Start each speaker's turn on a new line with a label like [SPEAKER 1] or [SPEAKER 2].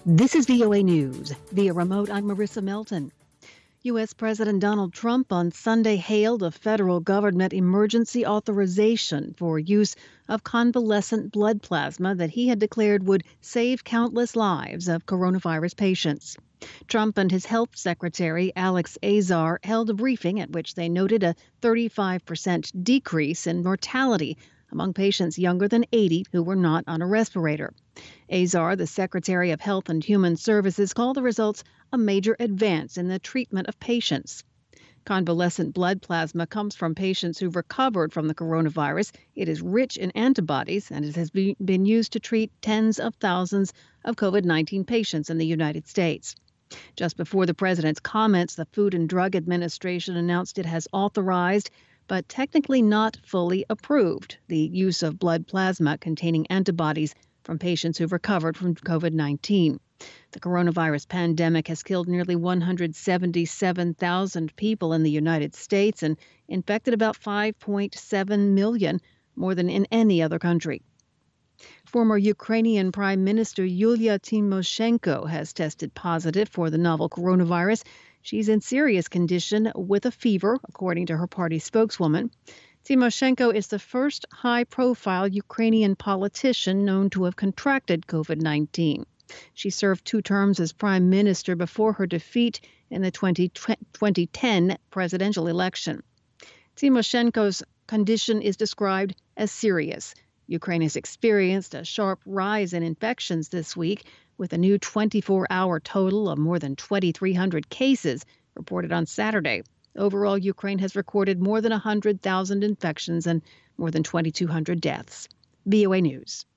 [SPEAKER 1] This is VOA News. Via remote, I'm Marissa Melton. U.S. President Donald Trump on Sunday hailed a federal government emergency authorization for use of convalescent blood plasma that he had declared would save countless lives of coronavirus patients. Trump and his health secretary, Alex Azar, held a briefing at which they noted a 35% decrease in mortality among patients younger than 80 who were not on a respirator. Azar, the Secretary of Health and Human Services, called the results a major advance in the treatment of patients. Convalescent blood plasma comes from patients who've recovered from the coronavirus. It is rich in antibodies, and it has been used to treat tens of thousands of COVID-19 patients in the United States. Just before the president's comments, the Food and Drug Administration announced it has authorized, but technically not fully approved, the use of blood plasma containing antibodies from patients who've recovered from COVID-19. The coronavirus pandemic has killed nearly 177,000 people in the United States and infected about 5.7 million, more than in any other country. Former Ukrainian Prime Minister Yulia Tymoshenko has tested positive for the novel coronavirus. She's in serious condition with a fever, according to her party spokeswoman. Tymoshenko is the first high-profile Ukrainian politician known to have contracted COVID-19. She served 2 terms as prime minister before her defeat in the 2010 presidential election. Tymoshenko's condition is described as serious. Ukraine has experienced a sharp rise in infections this week, with a new 24-hour total of more than 2,300 cases reported on Saturday. Overall, Ukraine has recorded more than 100,000 infections and more than 2,200 deaths. VOA News.